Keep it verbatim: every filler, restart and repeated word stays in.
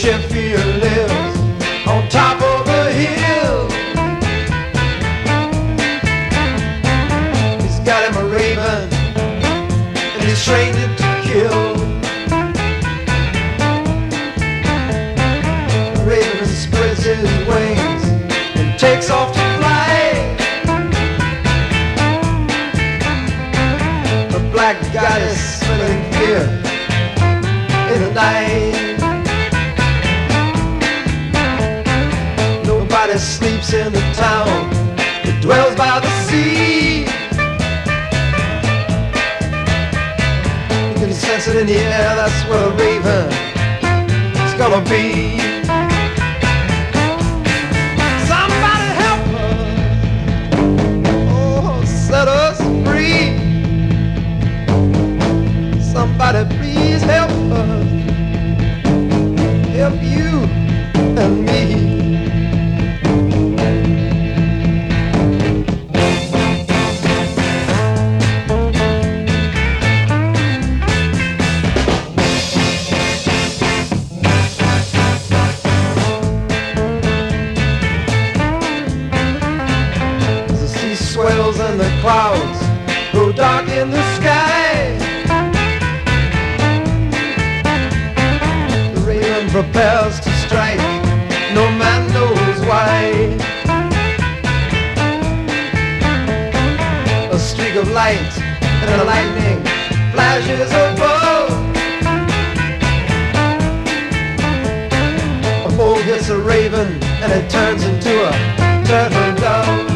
Sheffield lives on top of a hill. He's got him a raven and he's trained it to kill. The raven spreads his wings and takes off to fly. The black goddess smelling fear in the night. Nobody sleeps in the town that dwells by the sea. You can sense it in the air, that's where a raven is gonna be. Somebody help us, oh, set us free. Somebody please help us, help you and me. Swells and the clouds go dark in the sky. The raven prepares to strike, no man knows why. A streak of light and a lightning flashes above. A bull gets a raven and it turns into a turtle dove.